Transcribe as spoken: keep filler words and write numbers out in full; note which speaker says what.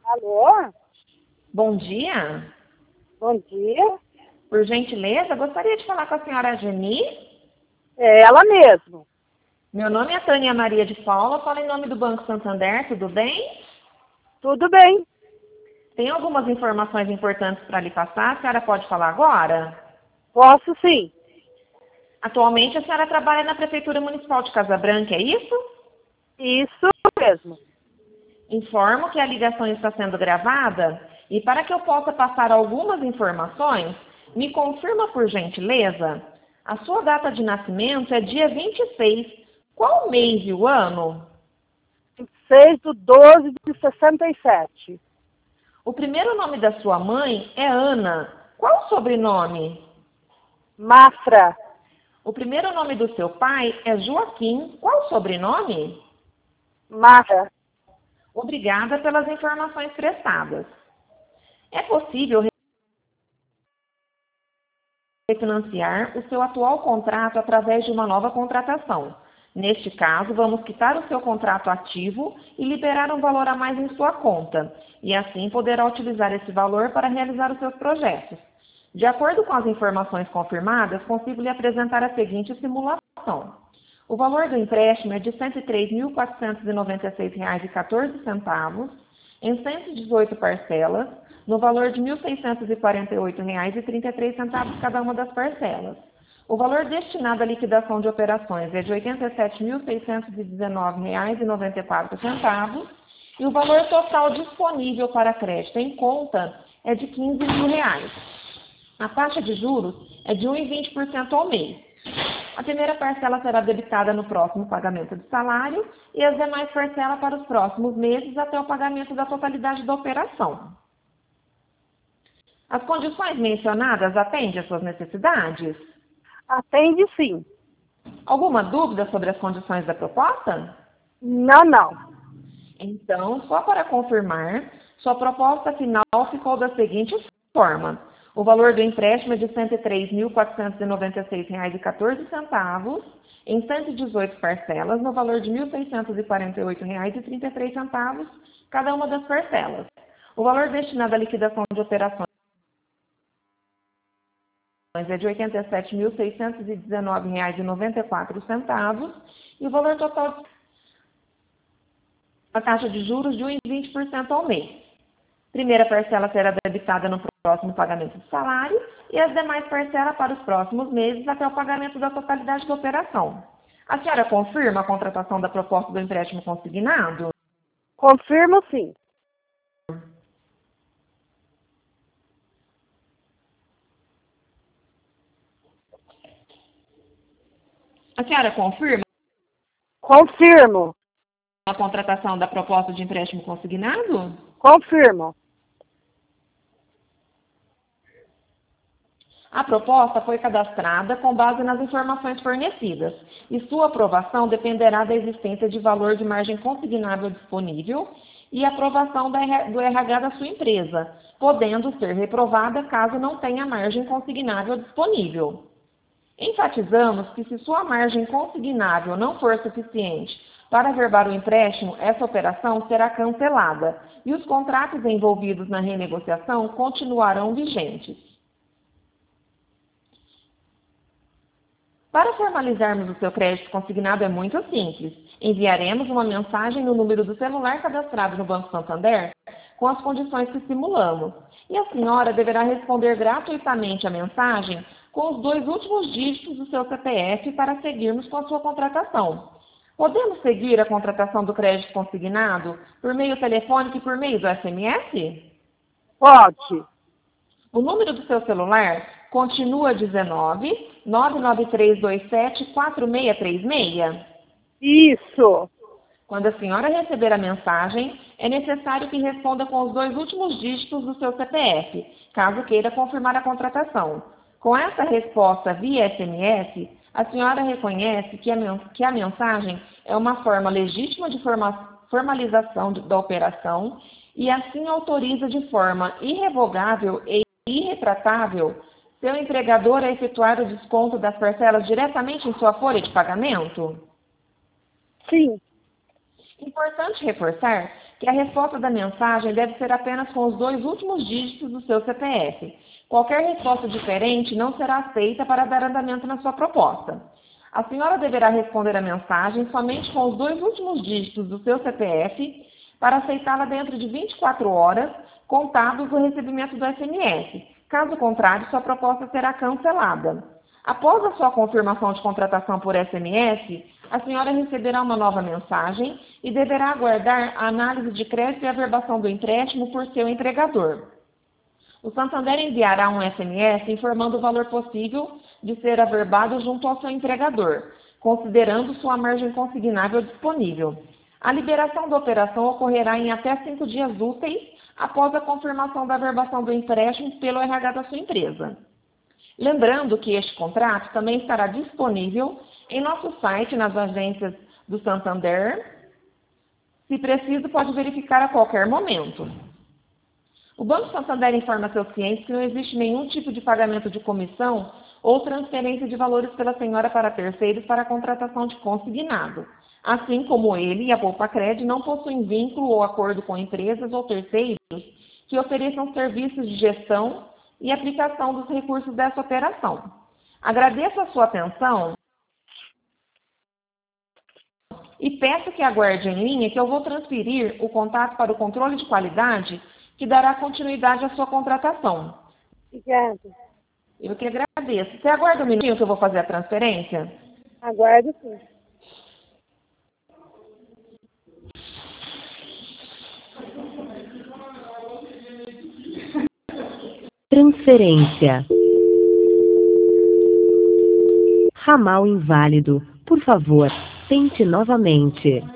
Speaker 1: Alô?
Speaker 2: Bom dia.
Speaker 1: Bom dia.
Speaker 2: Por gentileza, gostaria de falar com a senhora Geni.
Speaker 1: É ela mesmo.
Speaker 2: Meu nome é Tânia Maria de Paula, falo em nome do Banco Santander, tudo bem?
Speaker 1: Tudo bem?
Speaker 2: Tem algumas informações importantes para lhe passar, a senhora pode falar agora?
Speaker 1: Posso sim.
Speaker 2: Atualmente a senhora trabalha na Prefeitura Municipal de Casa Branca, é isso?
Speaker 1: Isso mesmo.
Speaker 2: Informo que a ligação está sendo gravada e para que eu possa passar algumas informações, me confirma por gentileza, a sua data de nascimento é dia vinte e seis. Qual mês e o ano?
Speaker 1: seis de doze de sessenta e sete.
Speaker 2: O primeiro nome da sua mãe é Ana. Qual o sobrenome?
Speaker 1: Mafra.
Speaker 2: O primeiro nome do seu pai é Joaquim. Qual o sobrenome?
Speaker 1: Mafra.
Speaker 2: Obrigada pelas informações prestadas. É possível refinanciar o seu atual contrato através de uma nova contratação. Neste caso, vamos quitar o seu contrato ativo e liberar um valor a mais em sua conta, e assim poderá utilizar esse valor para realizar os seus projetos. De acordo com as informações confirmadas, consigo lhe apresentar a seguinte simulação. O valor do empréstimo é de cento e três mil, quatrocentos e noventa e seis reais e quatorze centavos, em cento e dezoito parcelas, no valor de mil seiscentos e quarenta e oito reais e trinta e três centavos cada uma das parcelas. O valor destinado à liquidação de operações é de oitenta e sete mil, seiscentos e dezenove reais e noventa e quatro centavos e o valor total disponível para crédito em conta é de quinze mil reais. A taxa de juros é de um vírgula vinte por cento ao mês. A primeira parcela será debitada no próximo pagamento de salário e as demais parcelas para os próximos meses até o pagamento da totalidade da operação. As condições mencionadas atendem às suas necessidades?
Speaker 1: Atende sim.
Speaker 2: Alguma dúvida sobre as condições da proposta?
Speaker 1: Não, não.
Speaker 2: Então, só para confirmar, sua proposta final ficou da seguinte forma. O valor do empréstimo é de cento e três mil, quatrocentos e noventa e seis reais e quatorze centavos, em cento e dezoito parcelas, no valor de mil seiscentos e quarenta e oito reais e trinta e três centavos, cada uma das parcelas. O valor destinado à liquidação de operações é de oitenta e sete mil, seiscentos e dezenove reais e noventa e quatro centavos e o valor total a taxa de juros de um vírgula vinte por cento ao mês. Primeira parcela será debitada no próximo pagamento de salário e as demais parcelas para os próximos meses até o pagamento da totalidade da operação. A senhora confirma a contratação da proposta do empréstimo consignado?
Speaker 1: Confirmo sim.
Speaker 2: A senhora confirma
Speaker 1: Confirmo.
Speaker 2: a contratação da proposta de empréstimo consignado?
Speaker 1: Confirmo.
Speaker 2: A proposta foi cadastrada com base nas informações fornecidas e sua aprovação dependerá da existência de valor de margem consignável disponível e aprovação do R H da sua empresa, podendo ser reprovada caso não tenha margem consignável disponível. Enfatizamos que se sua margem consignável não for suficiente para averbar o empréstimo, essa operação será cancelada e os contratos envolvidos na renegociação continuarão vigentes. Para formalizarmos o seu crédito consignado é muito simples. Enviaremos uma mensagem no número do celular cadastrado no Banco Santander com as condições que simulamos. E a senhora deverá responder gratuitamente a mensagem com os dois últimos dígitos do seu C P F para seguirmos com a sua contratação. Podemos seguir a contratação do crédito consignado por meio telefônico e por meio do S M S?
Speaker 1: Pode.
Speaker 2: O número do seu celular continua dezenove, nove nove três dois sete, quatro seis três seis?
Speaker 1: Isso.
Speaker 2: Quando a senhora receber a mensagem, é necessário que responda com os dois últimos dígitos do seu C P F, caso queira confirmar a contratação. Com essa resposta via S M S, a senhora reconhece que a, que a mensagem é uma forma legítima de forma, formalização de, da operação e assim autoriza de forma irrevogável e irretratável seu empregador a efetuar o desconto das parcelas diretamente em sua folha de pagamento?
Speaker 1: Sim.
Speaker 2: Importante reforçar que a resposta da mensagem deve ser apenas com os dois últimos dígitos do seu C P F. Qualquer resposta diferente não será aceita para dar andamento na sua proposta. A senhora deverá responder a mensagem somente com os dois últimos dígitos do seu C P F para aceitá-la dentro de vinte e quatro horas, contados do recebimento do S M S. Caso contrário, sua proposta será cancelada. Após a sua confirmação de contratação por S M S, a senhora receberá uma nova mensagem e deverá aguardar a análise de crédito e averbação do empréstimo por seu empregador. O Santander enviará um S M S informando o valor possível de ser averbado junto ao seu empregador, considerando sua margem consignável disponível. A liberação da operação ocorrerá em até cinco dias úteis após a confirmação da averbação do empréstimo pelo R H da sua empresa. Lembrando que este contrato também estará disponível em nosso site, nas agências do Santander. Se preciso, pode verificar a qualquer momento. O Banco Santander informa seus clientes que não existe nenhum tipo de pagamento de comissão ou transferência de valores pela senhora para terceiros para a contratação de consignado. Assim como ele e a Poupa-Cred não possuem vínculo ou acordo com empresas ou terceiros que ofereçam serviços de gestão e aplicação dos recursos dessa operação. Agradeço a sua atenção e peço que aguarde em linha que eu vou transferir o contato para o controle de qualidade que dará continuidade à sua contratação.
Speaker 1: Obrigada.
Speaker 2: Eu que agradeço. Você aguarda um minutinho que eu vou fazer a transferência?
Speaker 1: Aguardo sim.
Speaker 3: Transferência. Ramal inválido. Por favor, tente novamente.